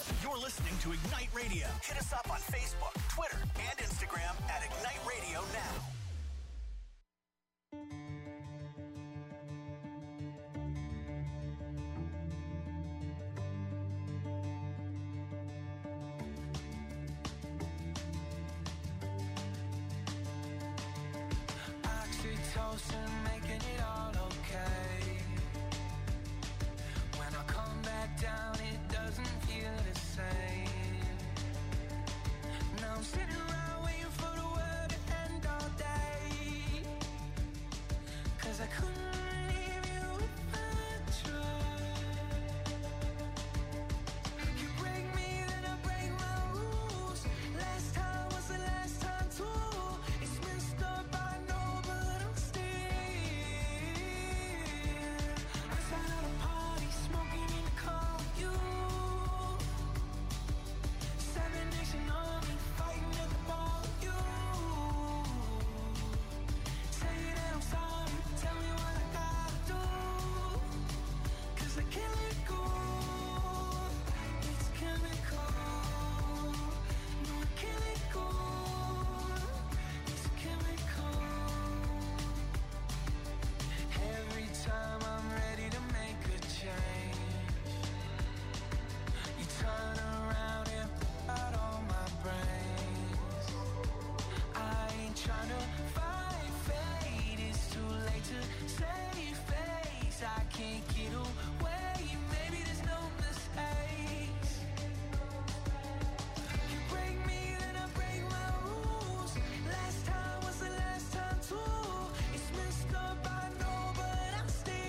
You're listening to Ignite Radio. Hit us up on Facebook, Twitter, and Instagram at Ignite Radio Now. Oxytocin, making it all okay. When I come back down, it doesn't feel the same. Now I'm sitting around waiting for the world to end all day. 'Cause I couldn't leave you if I tried. You break me, then I break my rules. Last time was the last time too. It's messed up, I know, but I'm still outside of the party, smoking in the car with you. 7 Nation Army, fighting at the bar with you. Say that I'm sorry, tell me what I gotta do. 'Cause I can't let go. It's chemical. No, I can't let go. It's chemical. Every time I'm ready to make a change, you turn around and put out all my brains. I ain't trying to fight fate, it's too late to save face. I can't get away, maybe there's no mistakes. You break me, then I break my rules. Last time was the last time too. It's messed up, I know, but I'm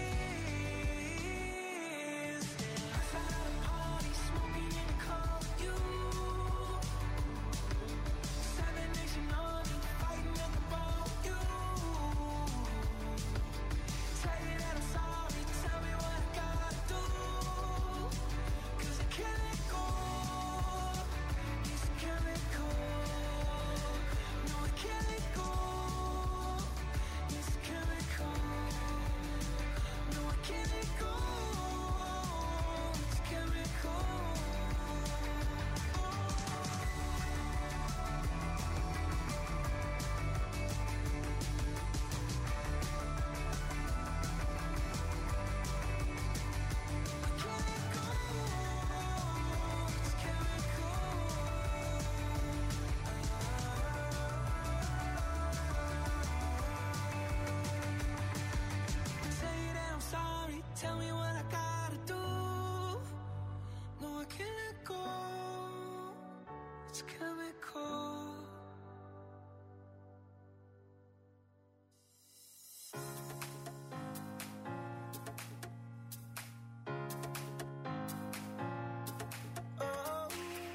still outside of the party, smoking in the car with you. 7 Nation Army, fighting at the bar with you. Say that I'm sorry, tell me what I gotta do. 'Cause I can't let go. It's chemical. No, I can't let go. It's chemical. No, I can't let go. It's chemical. Say that I'm sorry, tell me what I gotta do. No, I can't let go. It's chemical. Oh,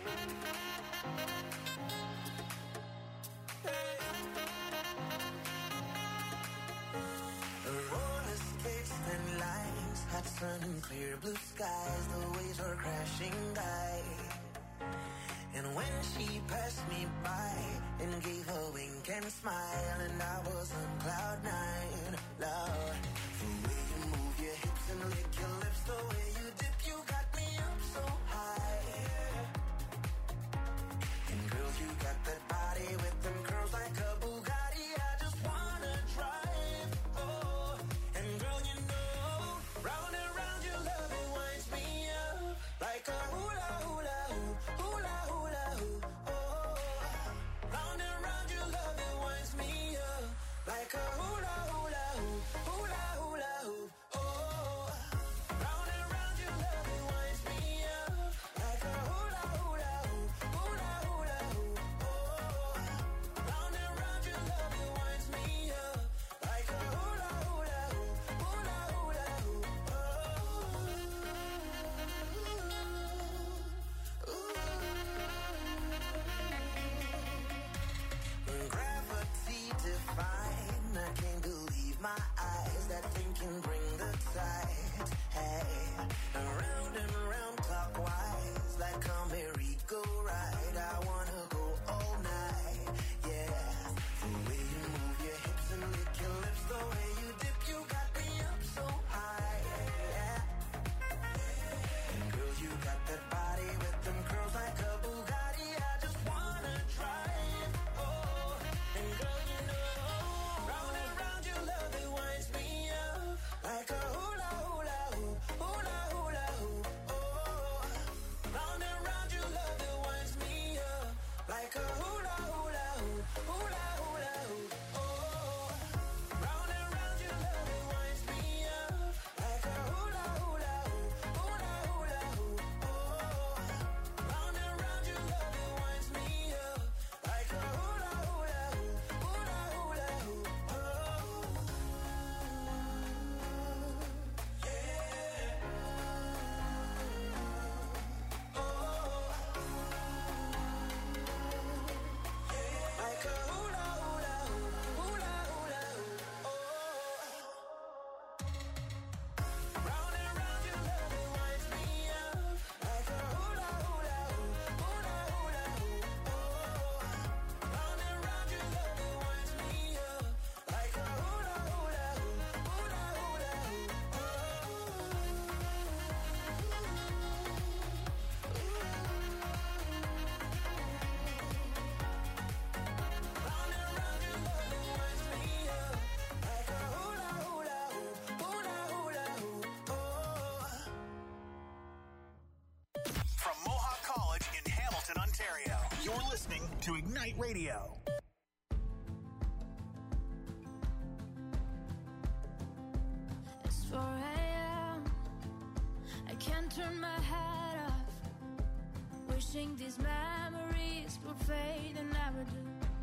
Roller skates, thin lines, hot sun and clear blue skies. The waves were crashing by. And when she passed me by and gave a wink and smile, and I was on cloud 9, Lord, the way you move your hips and lick your lips, the way you dip, you got me up so high. And girl, you got that body with them curls like a Bugatti. I just wanna drive. Oh, and girl, you know, round and round your love, it winds me up like a hula hula hoop, hula hula hoop. Oh, round and round your love, it winds me up like a hula hula hoop, hula hula hoop. Oh, round and round. You're listening to Ignite Radio. It's 4 a.m. I can't turn my head off. Wishing these memories would fade and never do.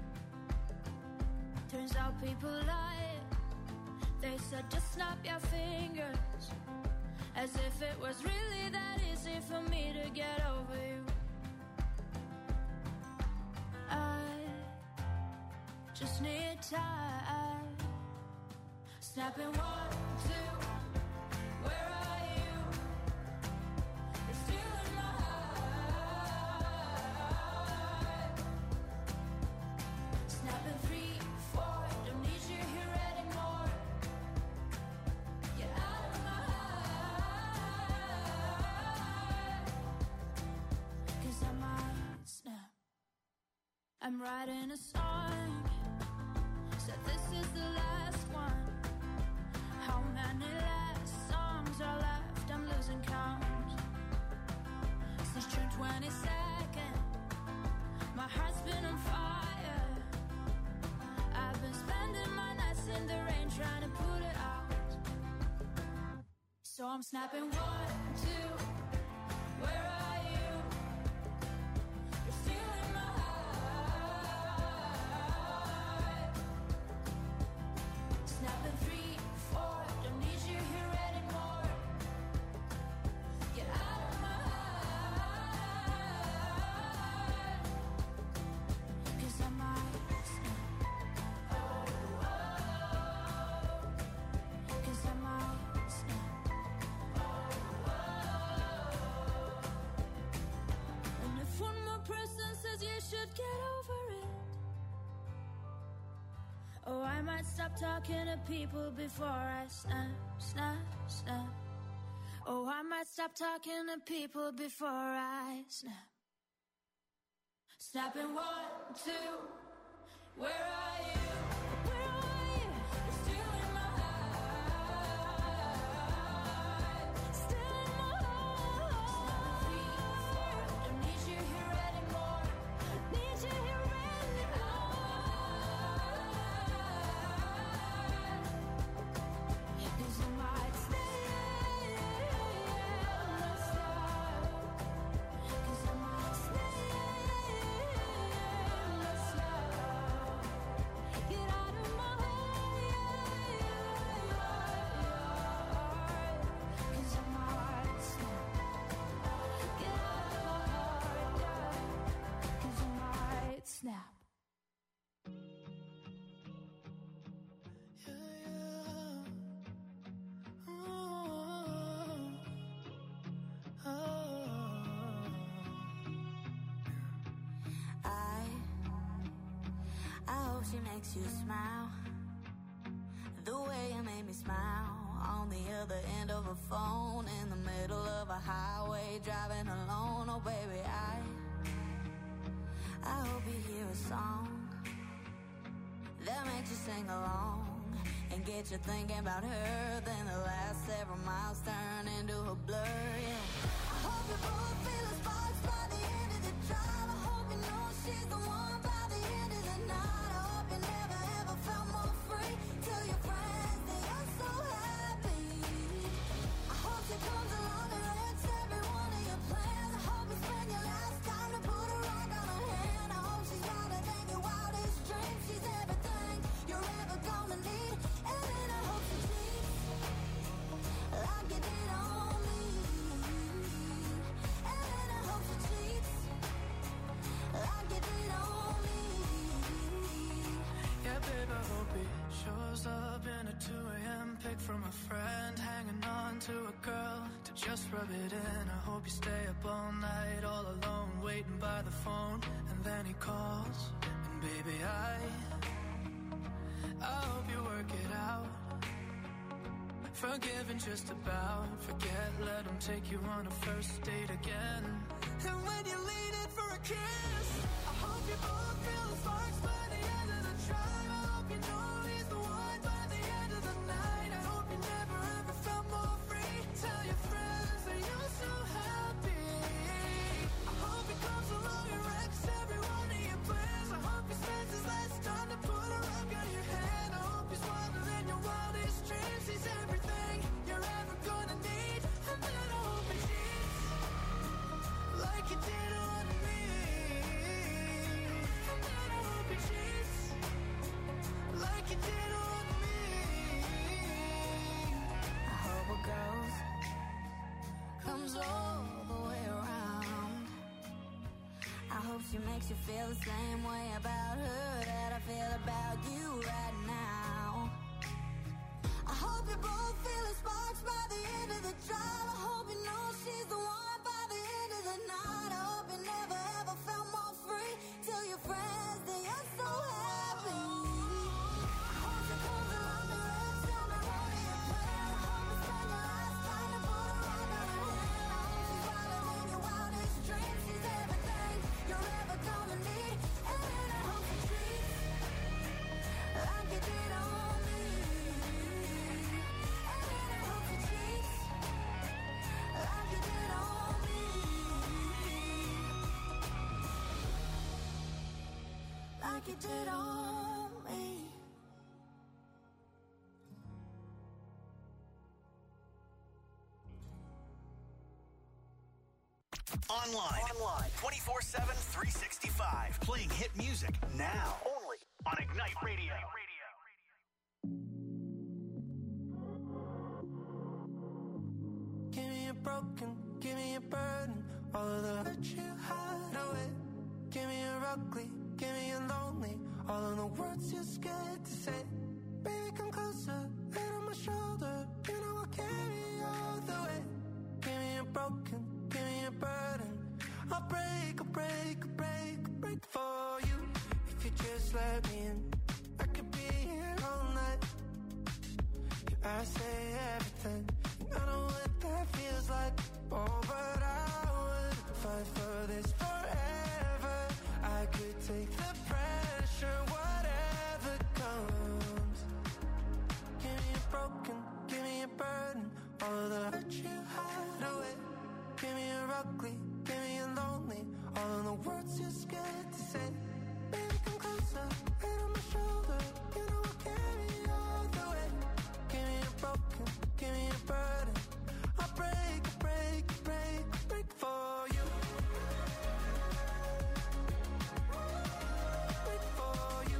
Turns out people lie. They said just snap your fingers, as if it was really that easy for me to get over you. I just need time. Snapping 1, 2. Where are you? You're still in my heart. Snapping 3, 4. Don't need you here anymore. Get out of my heart. 'Cause I might snap. I'm writing a song. Said this is the last one. How many last songs are left? I'm losing count. Since June 22nd, my heart's been on fire. I've been spending my nights in the rain trying to put it out. So I'm snapping 1, 2. Where are you? You're still in my heart. Snapping 3, 4. Don't need you here anymore. Get out of my heart. 'Cause I might snap. 'Cause I might snap. And if one more person says you should get over it, oh, I might stop talking to people before I snap, snap, snap. Oh, I might stop talking to people before I snap. Snapping 1, 2. Where are you? Where are you? You're still in my heart. Still in my heart. 3, 4. Don't need you here anymore. Need you here anymore. 'Cause I might stay. 'Cause I might stay. Get out of my heart. 'Cause I might snap. Get out of my heart. 'Cause I might snap. I hope she makes you smile the way you made me smile on the other end of a phone in the middle of a highway driving alone. Oh baby, I hope you hear a song that makes you sing along and get you thinking about her. Then the last several miles turn into a blur. Yeah, I hope you both feel the sparks by the end of the drive. I hope you know she's the one by the end of the night. I hope you never ever felt more free. Tell your friends that you're so happy. I hope she comes along and wrecks every one of your plans. I hope you spend your last time to put a rock on her hand. I hope she's louder than your wildest dreams. She's everything you're ever gonna need. And then I hope she cheats like you did on me. And then I hope she cheats like you did on me. Yeah, babe, I hope he shows up in a 2 a.m. pic from a friend, hanging on to a girl to just rub it in. I hope you stay up all night, all alone, waiting by the phone, and then he calls. And baby, I hope you work it out. Forgiven just about, forget, let him take you on a first date again. And when you lean in for a kiss, I hope you both feel the sparks by the end of the drive. I hope you know he's the one by the end of the night. I hope you never ever felt more free. Tell your friends that you're so happy. I hope he comes along and wrecks every one she makes you feel the same way about her that I feel about you right now. I hope you both feel sparks by the end of the drive. I hope you know she's the one by the end of the night. I hope you never ever felt more free. Tell your friends that you're so happy. I hope she comes along the red sun and hold your plan. I hope you spend your last time to put her on her hand. I hope she's wilder than your wildest dreams. She's everything you're ever gonna need. And I hope she treats like you did on me. And I hope she treats like you did on me. Like you did on me. Online 24/7, 365. Playing hit music now. Only on Ignite Radio. Give me a broken, give me a burden, all of the hurt you hide away. Give me a ugly, give me a lonely, all of the words you're scared to say. Baby, come closer, head on my shoulder, you know I'll carry you all the way. Give me a broken, give me a burden, I'll break, I'll break, I'll break, I'll break for you. If you just let me in, I could be here all night. I say everything, and I know what that feels like. Oh, but I would fight for this forever. I could take the pressure, whatever comes. Give me a broken, give me a burden, all of the hurt you hide away. Give me a ugly, give me a lonely, all of the words you're scared to say. Baby, come closer, head on my shoulder, you know I'll carry you all the way. Give me a broken, give me a burden, I'll break, break, break, break for you. Break for you.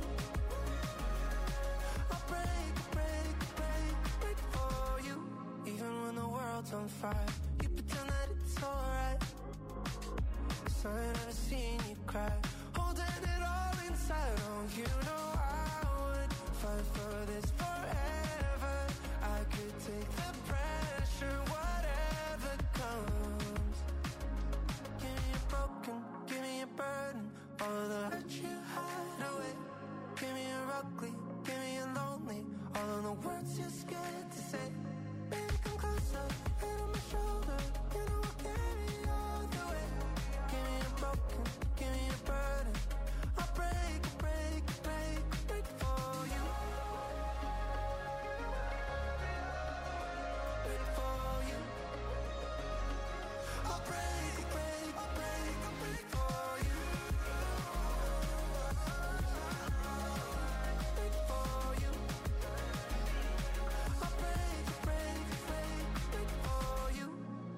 I'll break, break, break, break for you. Even when the world's on fire, you pretend that it's alright. 'Cause I ain't never seen you cry, holding it all inside. Oh, you know I would fight for this forever. I could take the pressure, whatever comes. Give me a broken, give me a burden, all of the hurt you hide away. Give me a ugly, give me a lonely, all of the words you're scared to say. Baby, come closer, head on my shoulder, you know I'll carry you all the way. Give me a broken, give me a burden, I'll break, break, break, break for you. Break for you. I'll break, break, break, break for you. Break for you. I'll break, break, break, break for you.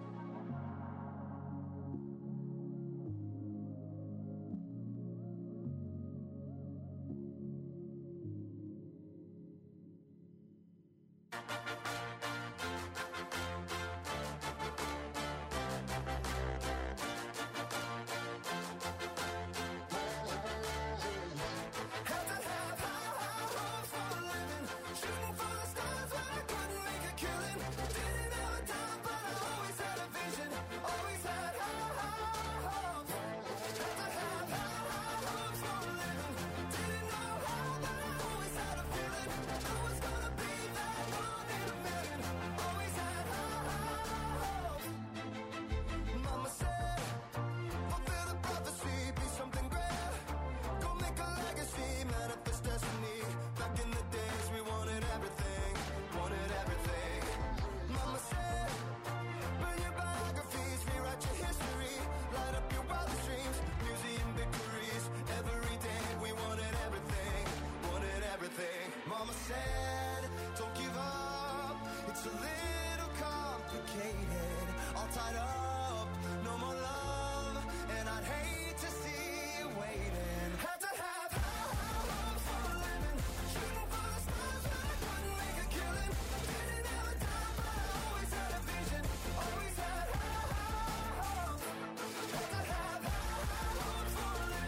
Mama said, fulfill the prophecy, be something great. Go make a legacy, manifest destiny. Back in the days, we wanted everything, wanted everything. Mama said, burn your biographies, rewrite your history, light up your wildest dreams, museum victories. Every day, we wanted everything, wanted everything. Mama said, don't give up, it's a little complicated, all tied up, no more love, and I'd hate to see you waiting. Had to have high hopes for a living, shooting for the stars, but I couldn't make a killing. Didn't have a time, but I always had a vision, always had high hopes. Had to have high hopes for a living.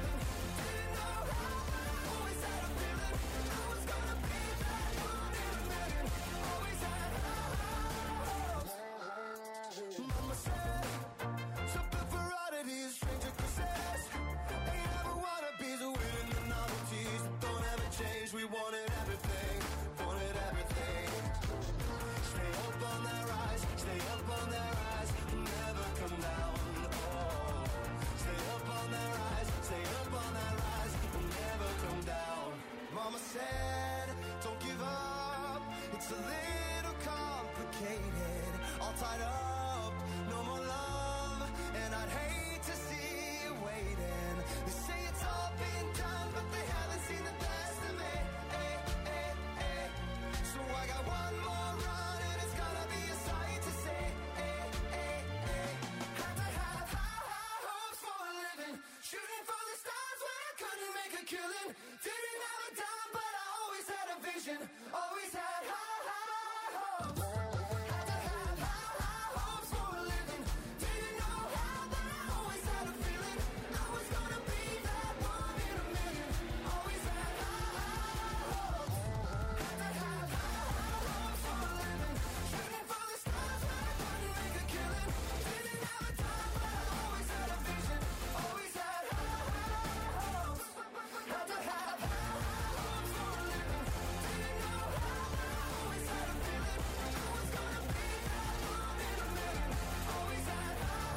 Shooting for the stars when I couldn't make a killing. Didn't have a dime, but I always had a vision. Always had high, high hopes. Had to have high, high hopes for a living. Didn't know how, but I always had a feeling. I was gonna be that one in a million. Always had high, high hopes. Had to have high, high hopes for a living. Shooting for the stars when I couldn't make a killing. Didn't have a dime, but I always had a vision. Always had high, high hopes. Had to have high, high hopes for a living. Didn't know how, but I always had a feeling. I was gonna be that one in a million. Always had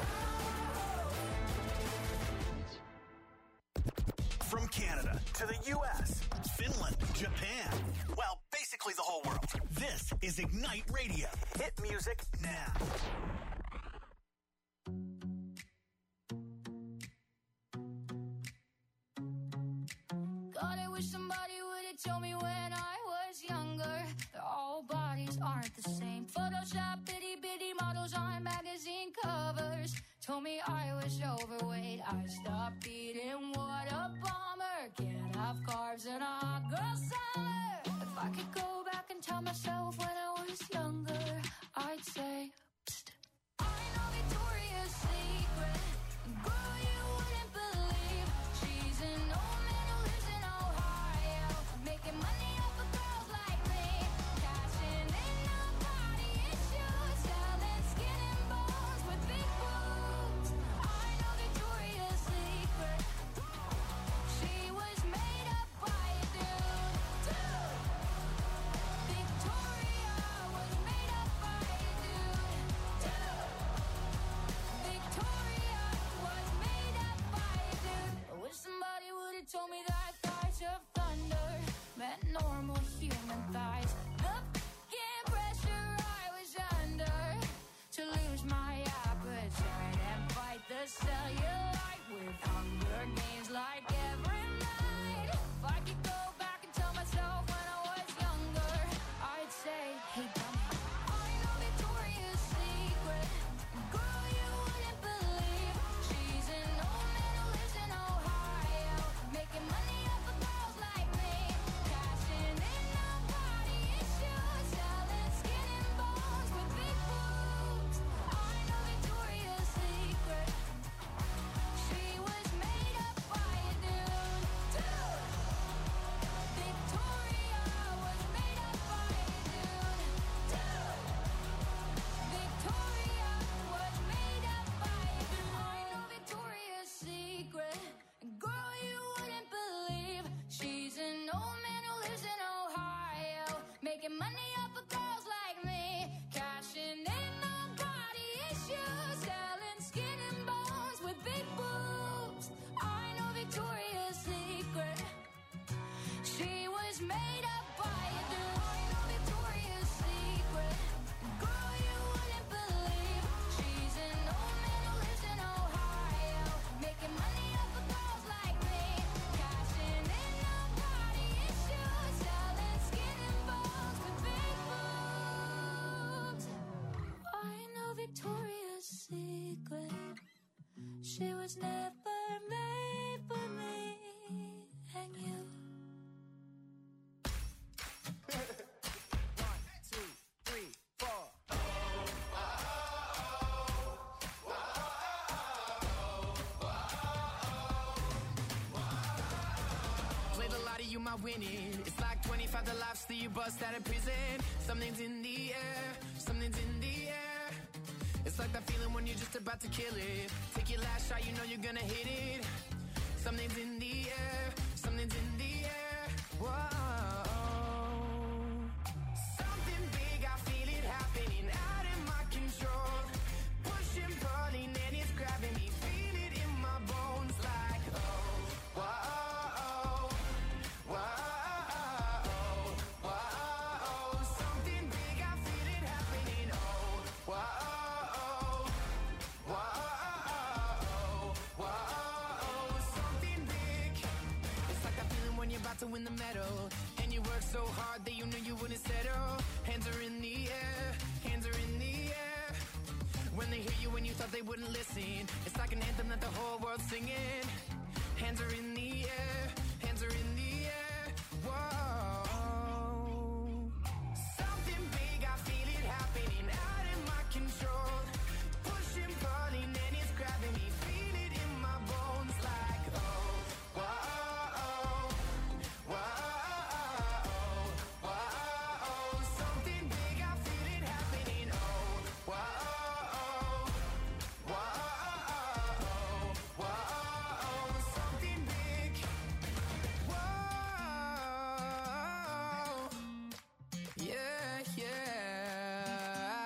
From Canada to the U.S., Finland, Japan, well, basically the whole world. This is Ignite Radio. Hit music now. God, I wish somebody would have told me when I was younger that all bodies aren't the same. Photoshop bitty bitty models on magazine covers told me I was overweight. I stopped eating, what a bummer. Can't have carbs in a hot girl summer. If I could go back and tell myself when I was younger, I'd say, psst. I know Victoria's Secret, girl, you wouldn't believe. She's an old man who lives in Ohio, making money off of girls like me, cashing in on body issues, selling skin and bones with big boobs. I know Victoria's Secret. She was made up by a dude. Victoria was made up by a dude. Victoria was made up by a dude. I wish somebody would have told me that thighs of thunder meant normal human thighs. The fucking pressure I was under to lose my appetite and fight the cellulite with Hunger Games like every night. If I could go back and tell myself when I was younger, I'd say, hey, dummy, I know Victoria's Secret. Girl, you wouldn't believe. She's an old man who lives in Ohio, making money off of girls like me, cashing in on body issues, selling skin and bones with big boobs. I know Victoria's Secret. She was made up by a dude. Victoria was made up by a dude. Victoria was made up by a dude. I know Victoria's Secret. Girl, you wouldn't believe. She's an old man who lives in Ohio, making money off of girls like me, cashing in on body issues, selling skin and bones with big boobs. I know Victoria's Secret. She was made up by a dude. I know Victoria's Secret. Girl, you wouldn't believe. She's an old man who lives in Ohio, making money off of girls like me, cashing in on body issues, selling skin and bones with big boobs. I know Victoria's Secret. She was never made for me and you. Play the lottery, you might win it. It's like 25 the lives that you bust out of prison. Something's in the air, something's in the air. It's like that feeling when you're just about to kill it. Take your last shot, you know you're gonna hit it. Something's in the air, something's in the air. Whoa. Something big, I feel it happening out of my control. Pushing, pulling, and it's grabbing me. Feel it in my bones like, oh, whoa, whoa, whoa. Something big, I feel it happening. Oh, whoa, whoa, whoa. Something big. It's like that feeling when you're about to win the medal, and you work so hard that you knew you wouldn't settle. Hands are in the air, hands are in the air. When they hear you when you thought they wouldn't listen, it's like an anthem that the whole world's singing. hands are in the air, hands are in the air. Whoa. Something big, I feel it happening out of my control. Pushing, pulling, and it's grabbing me. Feel it in my bones like, oh, whoa, whoa, whoa. Something big, I feel it happening. Oh, whoa, whoa, something big. Whoa, yeah, yeah.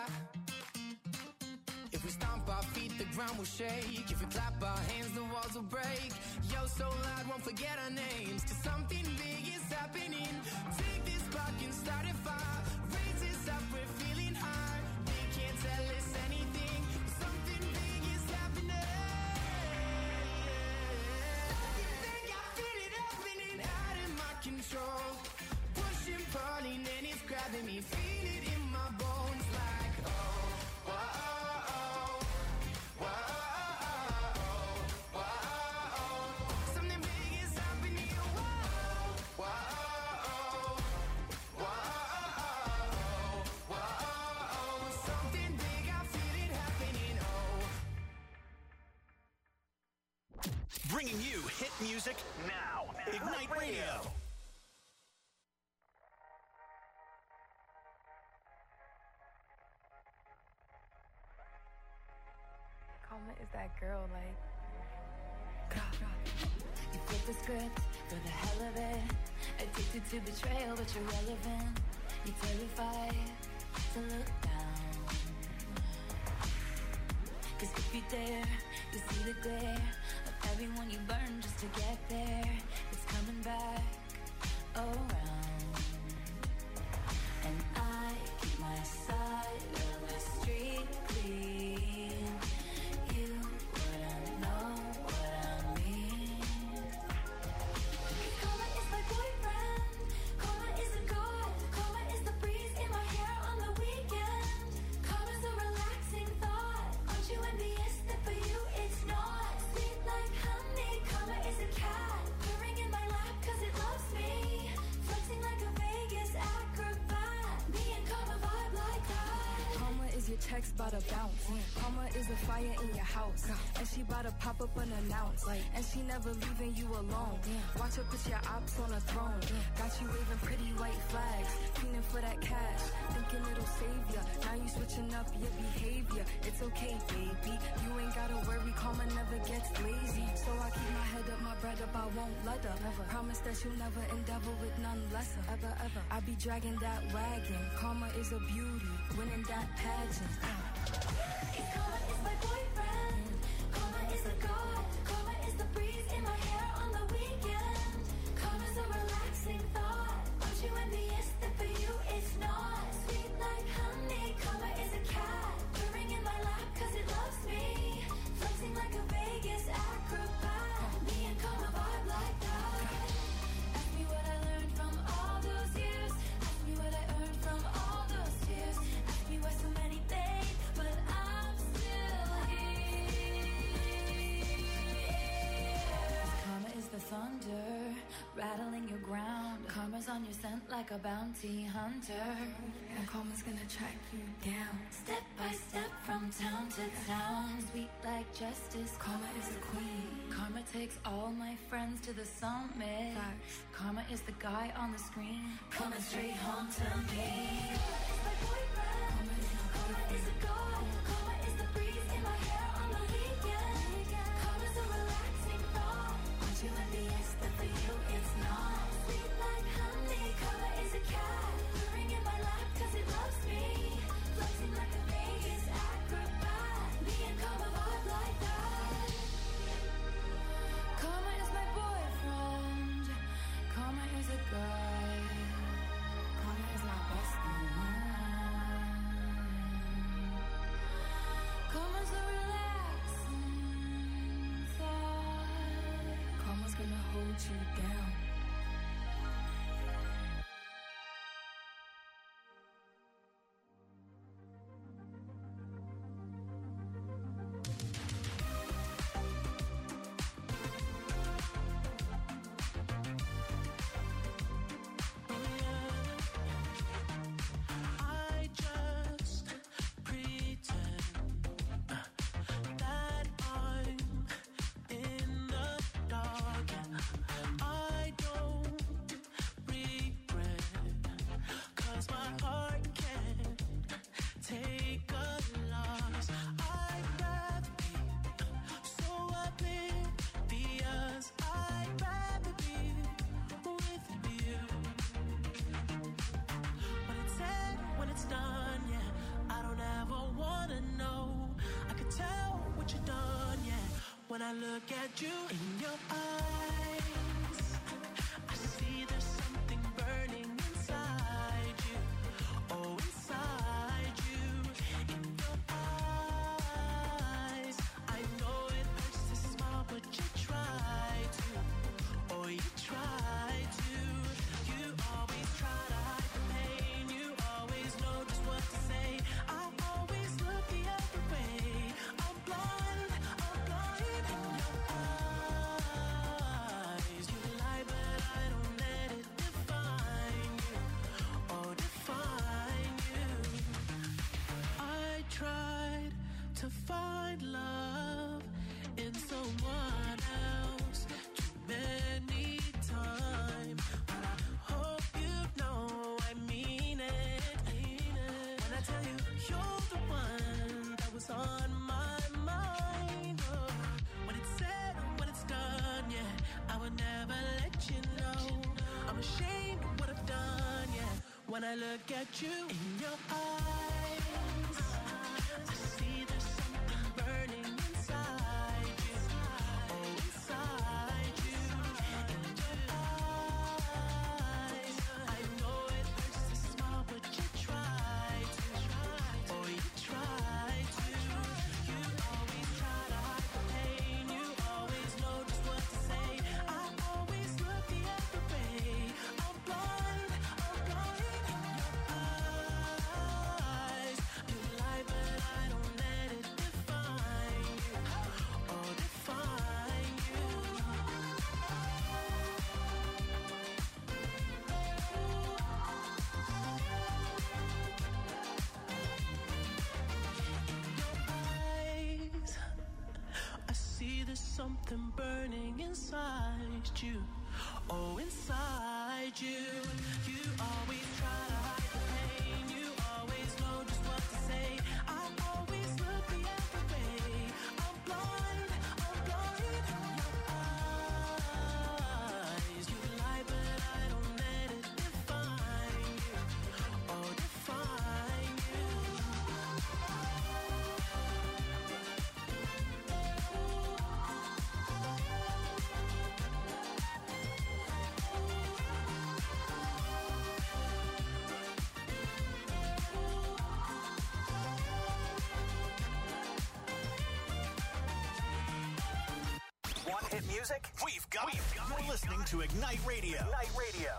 If we stomp our feet, the ground will shake. If we clap our hands, the walls will break. Yo, so loud, won't forget our names. 'Cause something big is happening. Take this spark and start a fire. Raise this up, we're feeling high. They can't tell us anything. Something big is happening. Something big, I feel it happening out of my control. Pushing, pulling, and it's grabbing me. Feel it in my bones like, oh, whoa, whoa, something big is happening. Whoa, whoa, something big, I feel it happening. Oh. Bringing you hit music now. Ignite Radio. Karma is that girl, like. You flip the script for the hell of it. Addicted to betrayal, but you're relevant. You're terrified to look down. 'Cause if you dare, you see the glare of everyone you burn just to get there. It's coming back around. And I keep my side of the street clean. You wouldn't know what I mean. Karma is my boyfriend. Karma is a god. Karma is the breeze in my hair on the weekend. Karma's a relaxing thought. Aren't you envious that for you it's not? Sweet like honey. Karma is a cat. Purring in my lap 'cause it loves me. Flexing like a Vegas acrobat. Me and Karma vibe like that. Karma is your checks bout to bounce. Karma is the fire in your house. And she bout to pop up unannounced. And she never leaving you alone. Watch her put your ops on a throne. Got you waving pretty white flags. Feeling for that cash. Thinking it'll save ya. Now you switching up your behavior. It's okay, baby. You ain't gotta worry. Karma never gets lazy. So I keep my head up, my bread up. I won't let her. Promise that you'll never endeavor with none lesser. Ever, ever. I be dragging that wagon. Karma is a beauty. Winning that pageant. Karma is my boyfriend. Karma is a god. Karma is the breeze in my hair on the weekend. Karma's a relaxing thought. Aren't you envious that for you it's not? Sweet like honey. Karma is a cat. Purring in my lap 'cause it loves me. Flexing like a Vegas acrobat. Me and Karma vibe like that. Ask me what I learned from all those years. Ask me what I earned from all those tears. Ask me why so many days, but I'm still here. Karma is the thunder, rattling your ground. Karma's on your scent like a bounty hunter. And karma's gonna track you down. Step by step from town to town. Sweet like justice. Karma is a queen. Karma takes all my friends to the summit. Facts. Karma is the guy on the screen, coming straight home to me. Karma is my boyfriend. Karma is a god. Karma is the breeze in my hair on the weekend. Karma's a relaxing thought. Aren't you envious that for you it's not? Sweet like honey. Karma is a cat. Purring in my lap 'cause it loves me. Flexing like a Vegas acrobat. Me and Karma vibe like that. Karma is my boyfriend. Karma is a guy. Karma is my bestie. Karma's a relaxing thought. Karma's gonna hold you down. I look at you in your eyes, I see there's something burning inside you. Oh, inside you, in your eyes. I know it hurts to smile, but you try to. Oh, you try to. You always try to hide the pain. You always know just what to say. I always look the other way. I'm blind in your eyes. You lie, but I don't let it define you. Oh, define you. I tried to find love in someone else too many times, but I hope you know I mean it. When I tell you you're the one that was on my mind. Oh, when it's said and when it's done, yeah, I would never let you know. I'm ashamed of what I've done, yeah. When I look at you in your eyes, I see there's something burning inside you. Oh, inside you, in your eyes. I know it hurts to smile, but you try to. Oh, you try to. You always try to hide the pain. You always know just what to say. I always look the other way. I'm blind in your eyes. You lie, but I don't let it define you. Oh, define you. Eyes, I see there's something burning inside you. Oh, inside you. You always try to hide the pain. You always know just what to say. I always look the other way. I'm blind in your eyes. You lie, but I don't let it define you. Oh, define you. Want hit music? We've got it. You're listening to Ignite Radio. Ignite Radio.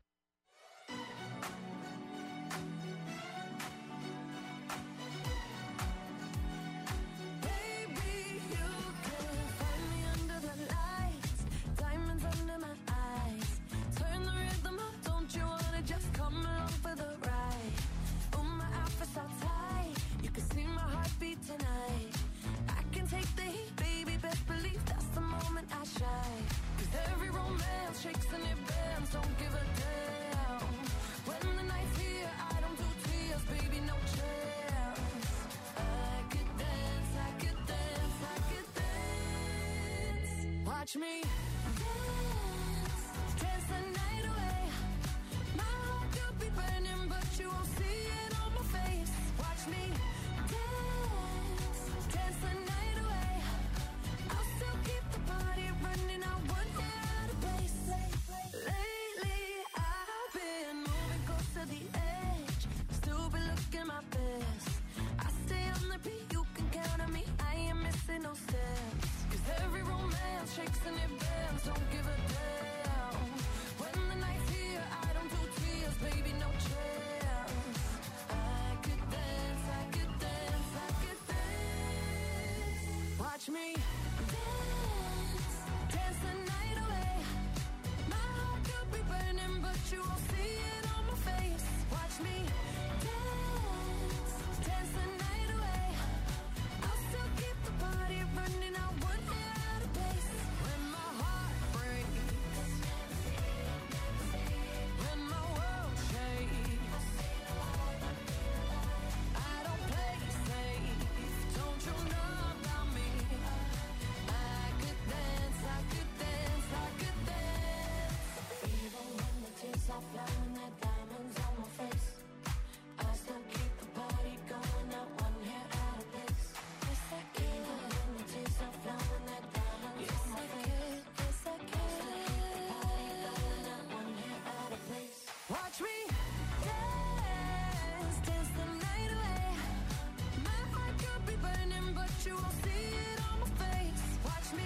Baby, you can find me under the lights, diamonds under my eyes. Turn the rhythm up, don't you wanna just come along for the ride? Oh, my outfit's all tight, you can see my heartbeat tonight. I can take the heat, baby, best believe that's the moment I shine. 'Cause every romance shakes and it bends, don't give a damn. When the night's here, I don't do tears, baby, no chance. I could dance, I could dance, I could dance. Watch me dance, dance the night away. My heart could be burning, but you won't see it on my face. Watch me dance, dance the night away. I'll still keep the party running, I won't get out of place. Lately, I've been moving close to the edge, still be looking my best. I stay on the beat, you can count on me, I ain't missing no steps. 'Cause every romance shakes and it bends, don't give a damn. When the night's here, I don't do tears, baby, no chance. I could dance, I could dance, I could dance. Watch me dance, dance the night away. My heart could be burning, but you won't see it on my face. Watch me dance, dance the night away. I'll still keep the party running, I won't get out of place. When my heart breaks, when my world shakes, I don't play safe, don't you know about me? I could dance, I could dance, I could dance. Even when the tears are flowing. but you won't see it on my face. Watch me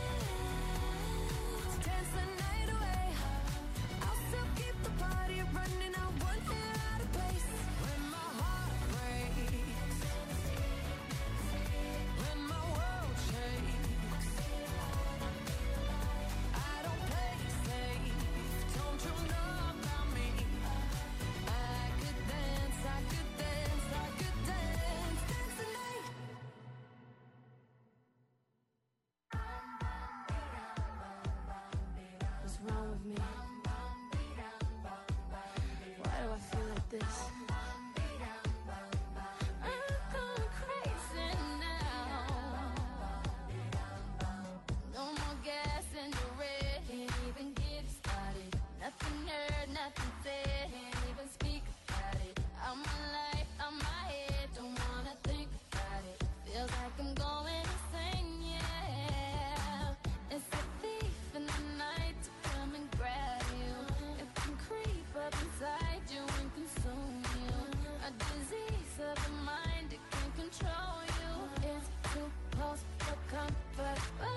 dance the night away. I'll still keep the party running. I won't get out of place. When my heart breaks, when my world shakes, I don't play safe. Don't you know about me? I could dance, I could dance, I could dance, dance the night. What's wrong with me? Why do I feel like this? I'm going crazy now. No more gas in the red. Can't even get it started. Nothing heard, nothing said. Can't even speak about it. I'm my life, I'm my head. Don't wanna think about it. Feels like I'm going insane, yeah. It's a thief in the night to come and grab you. It can creep up inside you and consume you. A disease of the mind, it can control you. It's too close for comfort. Oh.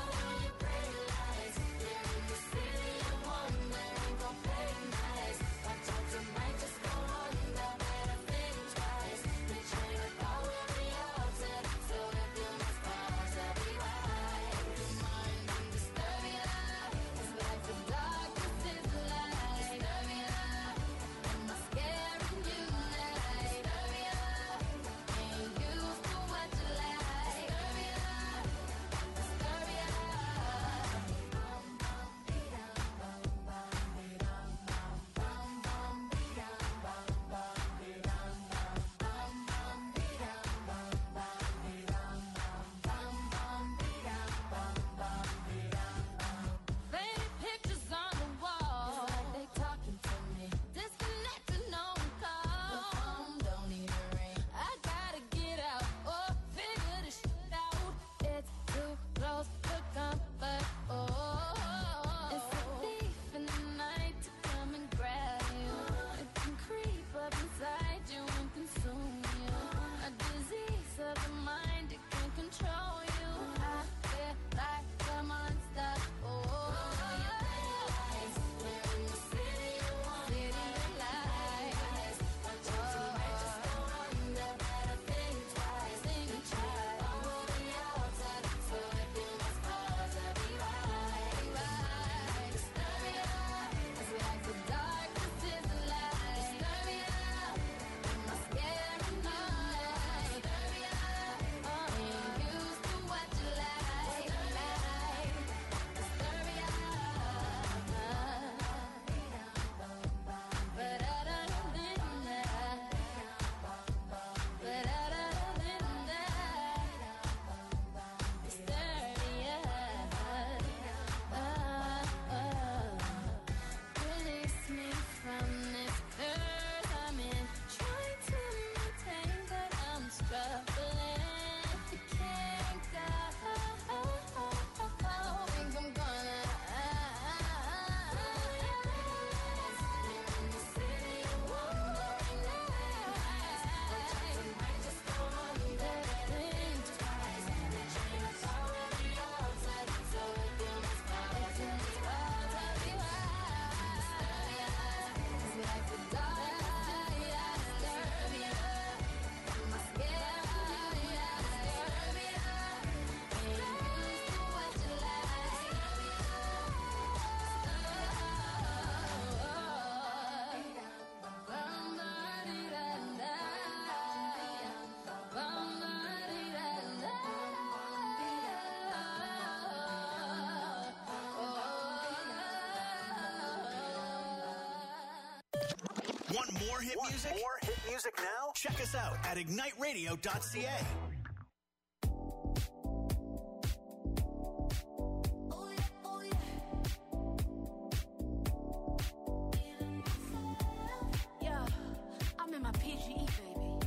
Faded pictures on the wall. It's like they talking to me. Disconnected, no one call. The phone don't even ring. I gotta get out or figure this shit out. It's too close for comfort. Oh, it's a thief in the night to come and grab you. It can creep up inside you and consume you. A disease of the mind, it can control you. I feel like a monster. Oh, we're in the city of lies. Just go under, better think twice. Think try over the outside. So if you must pause, I'll be right. Disturbia, it's like the darkness is the light. Disturbia, am I scaring you? Disturbia, ain't used to what you like. Disturbia, but I don't think that. But I don't think that. Disturbia, release me from this curse I'm in. Trying to maintain, but I'm struggling. You can't go. Think I'm gonna. In the city of wandering eyes. Just go under, think twice. The chain is already outside. So if you must pause, I'll be wise. It's like the darkness is disturbia. Am I scared? Disturbia. Ain't used to what you like. Want more hit music? More hit music now? Check us out at igniteradio.ca. Yeah, I'm in my PGE, baby.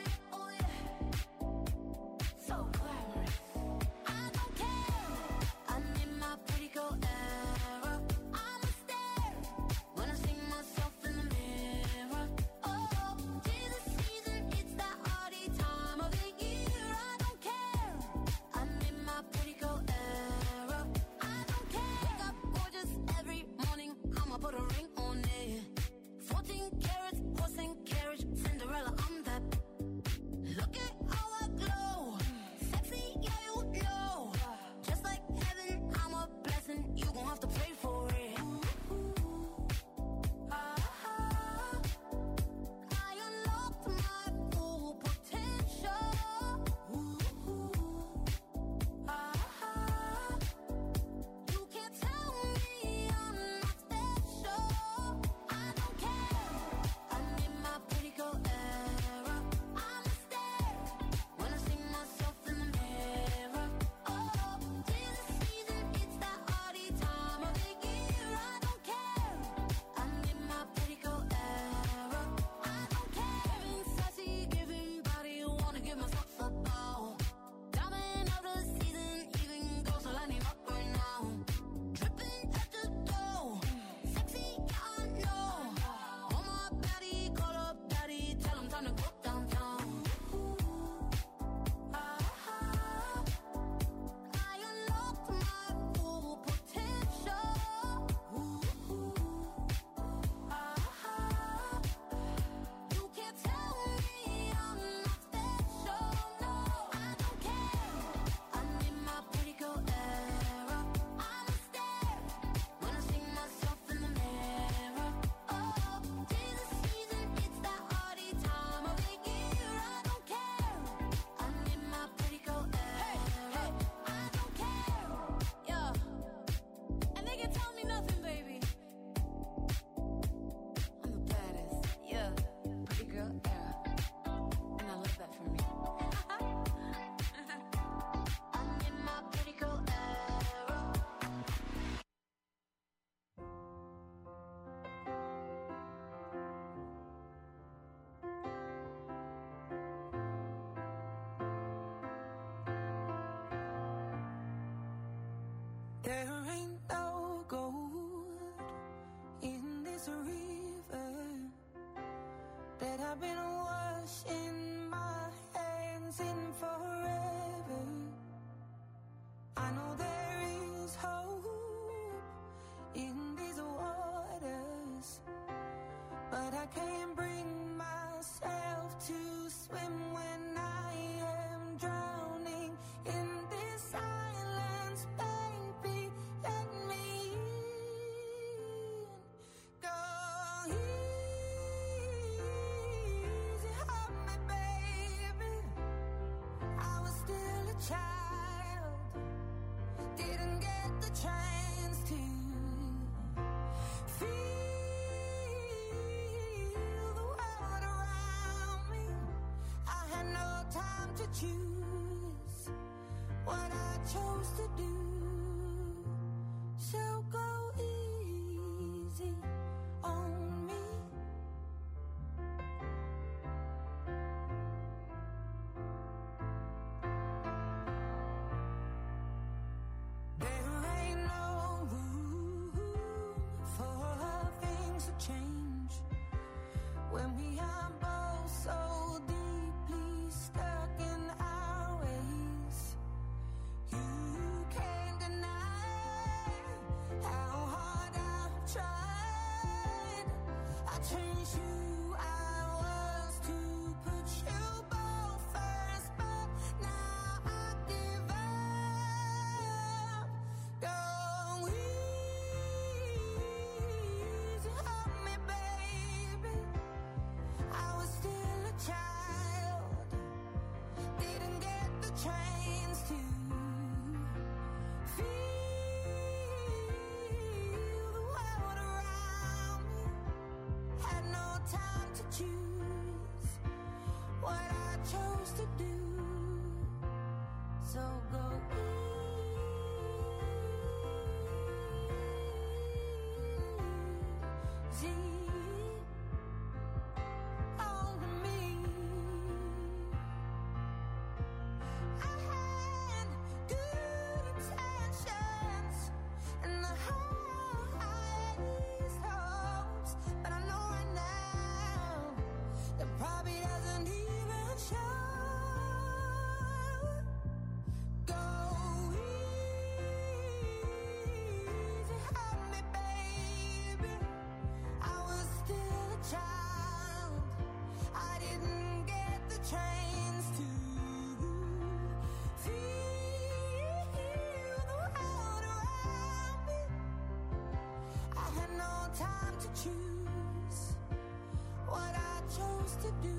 So glamorous. I don't care. I'm in my pretty girl era. I'm a stare when I see myself in the mirror. Oh, 'tis the season, it's that hardy time of the year. child, didn't get the chance to feel the world around me. I had no time to choose what I chose to do. So go easy on me. There ain't no room for things to change when we are both so deeply stuck in our ways. You can't deny how hard I've tried. I changed who I was to put you both first, but now I give up. Go easy on me, baby. I was still a child, didn't get the chance to feel the world around me. Had no time to choose what I chose to do. So go easy on me. I had good intentions and the highest hopes, but I know right now that probably doesn't even show. Go easy on me, baby. I was still a child, I didn't get the chance to feel the world around me. I had no time to choose what I chose to do.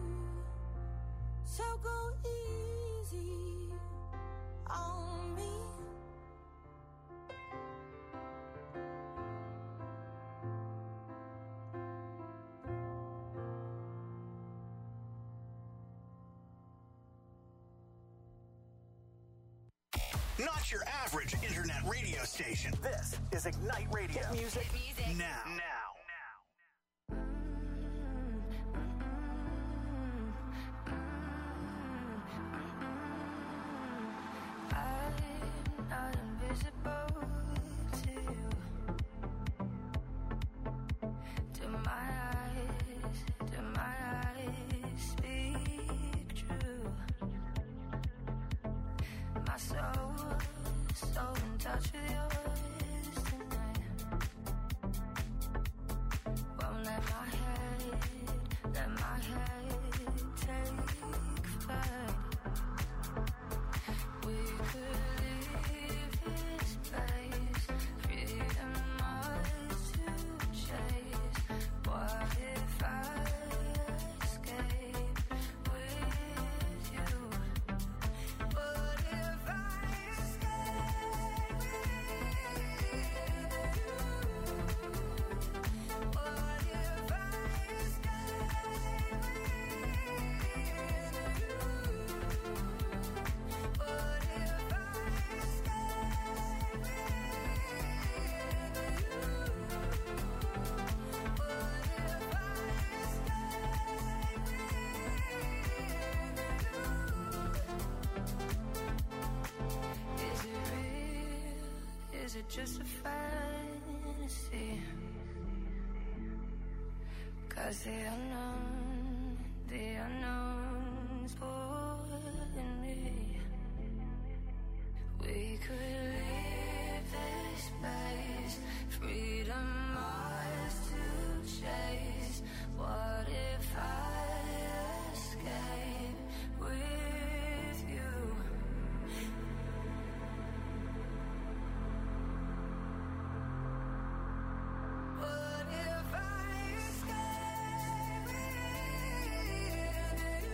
So go easy on me. Not your average internet radio station. This is Ignite Radio. Hit music now. I'm not invisible to you. Do my eyes speak true? My soul so in touch with yours tonight. Won't let my head take flight. We could leave this place, freedom ours to chase. What if I escape with you? What if I escape with you? What if I escape with Is it just a fantasy? 'Cause the unknown's pulling me. We could leave this place, freedom ours to chase. What if I escape with you? What if I escape with you?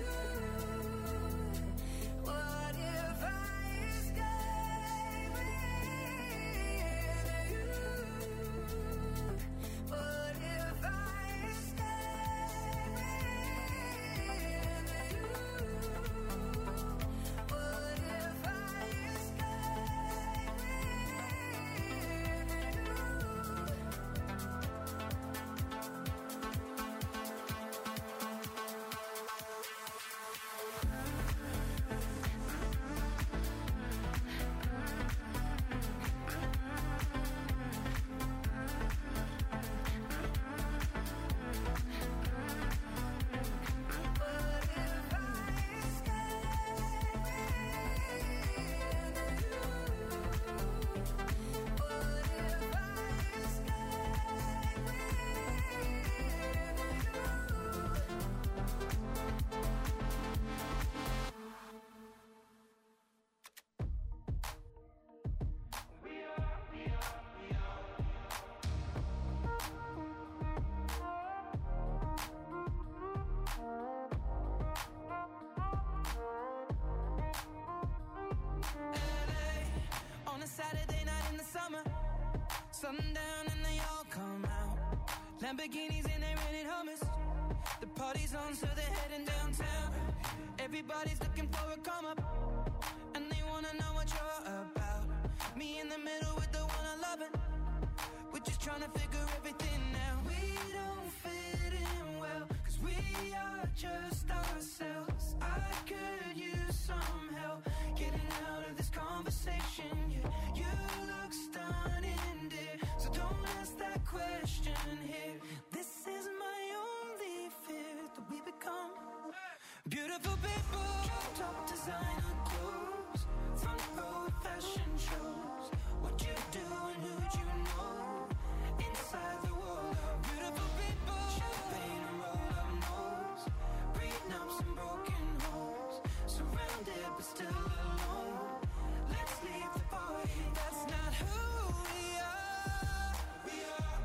sundown and they all come out. Lamborghinis and they rented hummus. The party's on, so they're heading downtown. Everybody's looking for a come up, and they wanna know what you're about. Me in the middle with the one I love it. We're just trying to figure everything out. We don't fit in well, 'cause we are just ourselves. I could use some help getting out of this conversation. Yeah, you look stunning, dear, so don't ask that question here. This is my only fear, that we become beautiful people. Top designer clothes, front row fashion shows. What you do and who'd you know? Inside the world of beautiful people. Champagne and roll up nose, prenups and broken homes. Surrounded but still alone. Let's leave the party. That's not who we are. We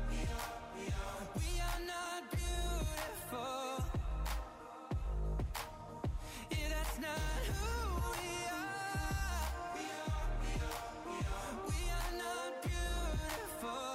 are not beautiful. Yeah, that's not who we are. We are not beautiful.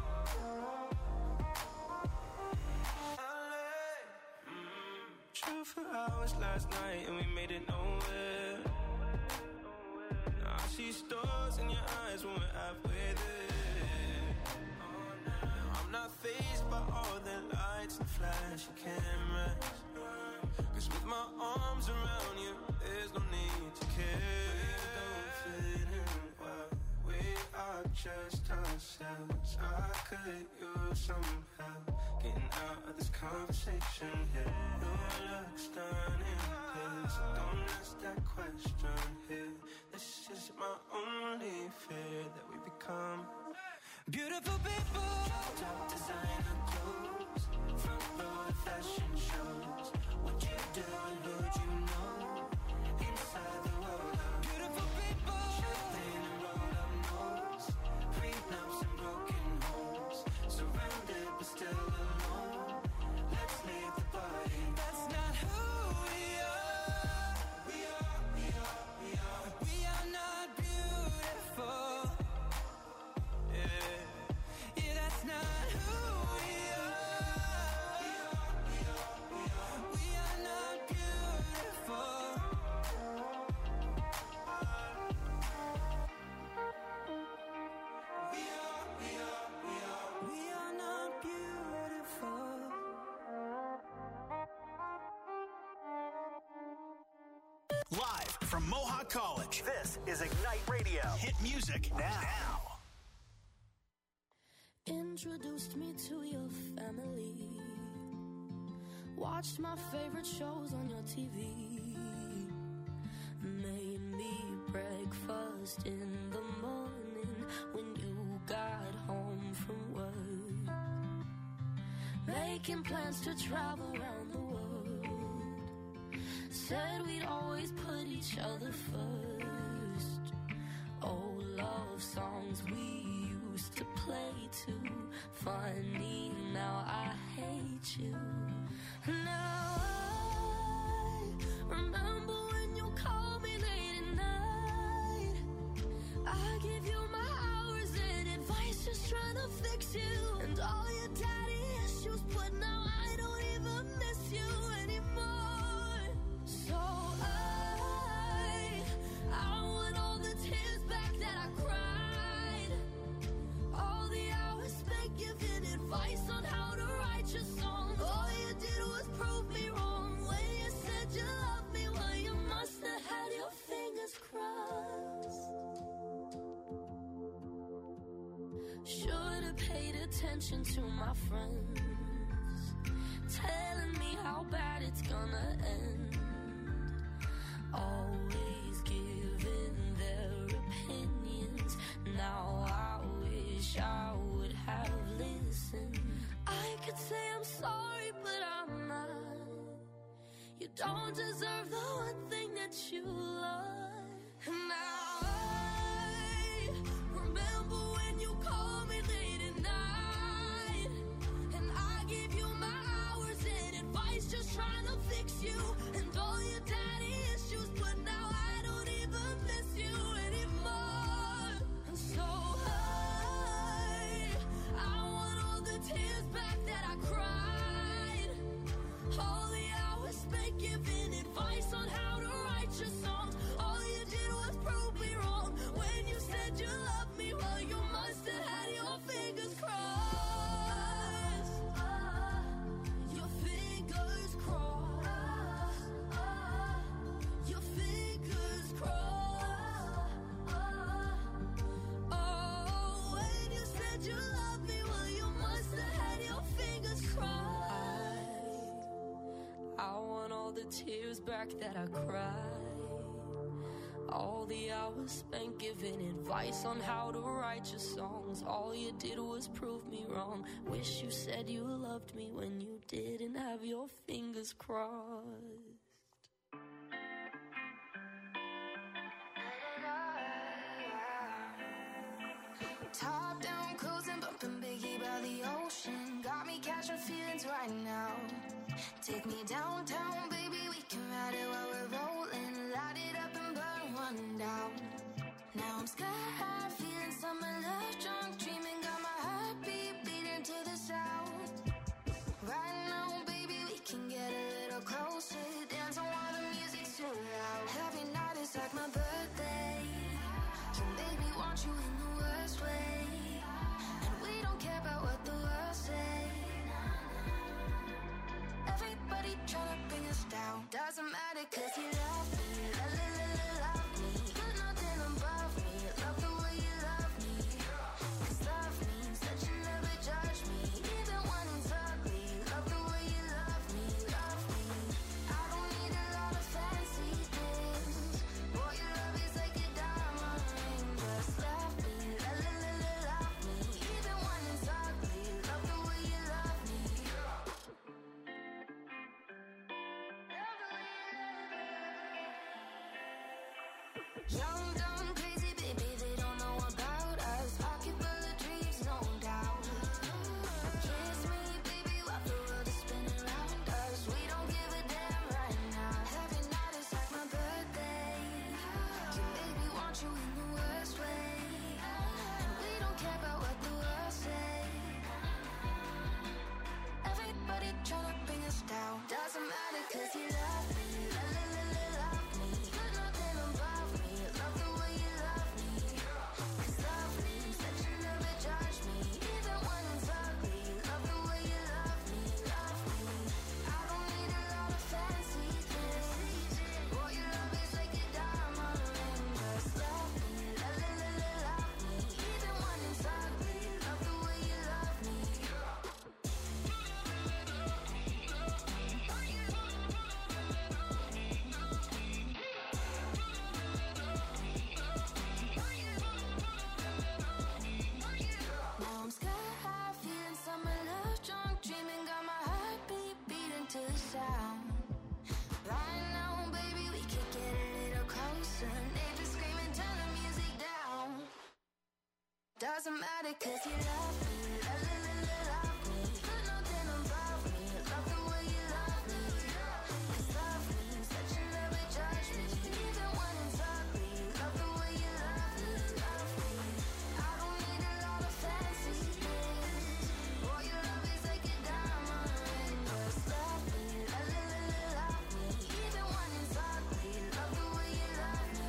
True for hours last night and we made it nowhere. Now I see stars in your eyes when we're halfway there. I'm not fazed by all the lights and flashy cameras, 'cause with my arms around you, there's no need to care. We don't fit in well, we are just ourselves. I could use some help getting out of this conversation here. You look stunning, please, so don't ask that question here. This is my only fear, that we become beautiful people. Top designer clothes, front row fashion shows. What you do and who'd you know? Inside the world of beautiful people. Champagne and roll up nose, prenups and broken homes. Surrounded but still alone. Let's leave the party. That's not who we are. We are not beautiful. Yeah, that's not who we are. We are not beautiful. We are not beautiful. Live from Mohawk College, this is Ignite Radio. Hit music now. Introduced me to your family. Watched my favorite shows on your TV. Made me breakfast in the morning when you got home from work. Making plans to travel around the world. Said we'd always put each other first. Old love songs we used to play too. Funny, now I hate you. Now I remember when you called me late at night. I give you my hours and advice, just trying to fix you. And all your daddy issues, but now I don't even miss you anymore. So I want all the tears back that I cried. All the hours spent giving advice on how to write your songs. All you did was prove me wrong when you said you loved me. Well, you must have had your fingers crossed. Should have paid attention to my friends, telling me how bad it's gonna end. Always giving their opinions. Now I wish I would have listened. I could say I'm sorry, but I'm not. You don't deserve the one thing that you love. Now I remember when you called me late at night, and I gave you my hours and advice, just trying to fix you. And all your daddy issues, but now I don't even miss you anymore. And so the tears back that I cried. All the hours spent giving advice on how to write your songs. All you did was prove me wrong. Wish you said you loved me when you didn't have your fingers crossed. Top down, cruising, bumping Biggie by the ocean. Got me catching feelings right now. Take me downtown, baby, we can ride it while we're rolling. Light it up and burn one down. Now I'm sky high, feeling summer love, drunk, dreaming. Got my heartbeat beating to the sound. Right now, baby, we can get a little closer. Dance on while the music's too loud. Every night is like my birthday. Can baby want you in the worst way. And we don't care about what the world say. Everybody tryna bring us down. Doesn't matter cause you love me. Love me. Put nothing above me. Love the way you love me. Cause love means that you never judge me. Even when it's ugly. Love the way you love me. Love me. I don't need a lot of fancy things. Boy, your love is like a diamond ring. Just love me. Love me. Even when it's ugly. Love the way you love me. Young, dumb, crazy, baby, they don't know about us. Pocket full of dreams, no doubt. Kiss me, baby, while the world is spinning around us. We don't give a damn right now. Every night is like my birthday. Can baby want you in the worst way. And we don't care about what the world say. Everybody tryna bring us down. Doesn't matter cause you love me. Love me. Put nothing above me. Love the way you love me. Cause love means that you never judge me. Even when it's ugly. Love the way you love me. Love me. I don't need a lot of fancy things. Boy, your love is like a diamond ring. Just love me. Love me. Even when it's ugly. Love the way you love me. Now I'm sky high, feeling summer love, drunk, dreaming. Got my heartbeat beating to the sound. Right now, baby, we could get a little closer. Neighbors screaming, turn the music down. Doesn't matter cause you love me. Love me. Put nothing above me. Love the way you love me. Cause love means that you never judge me. Even when it's ugly. Love the way you love me. Love me. I don't need a lot of fancy things. Boy, your love is like a diamond ring. Just love me. Love me. Even when it's ugly. Love the way you love me.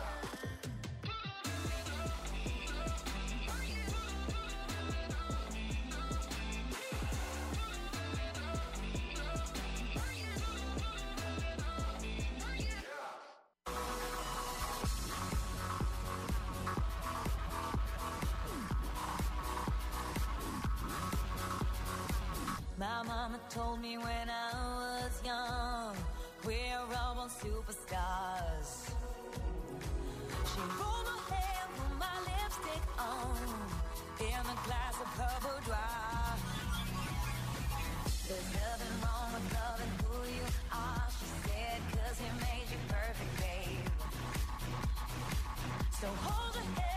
My mama told me when I was young, we're all born superstars. She rolled my hair, put my lipstick on, in a glass of purple dry. There's nothing wrong with loving who you are, she said, cause he made you perfect, babe. So hold your head